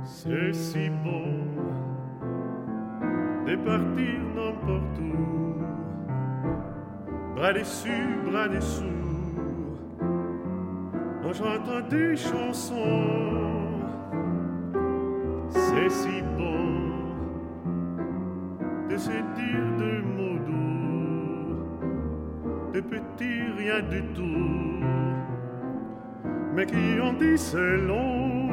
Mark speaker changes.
Speaker 1: C'est si beau de partir n'importe où, bras dessus, bras dessous, en chantant des chansons. C'est si beau de se dire de mots doux, de petits rien du tout, mais qui en dit c'est long.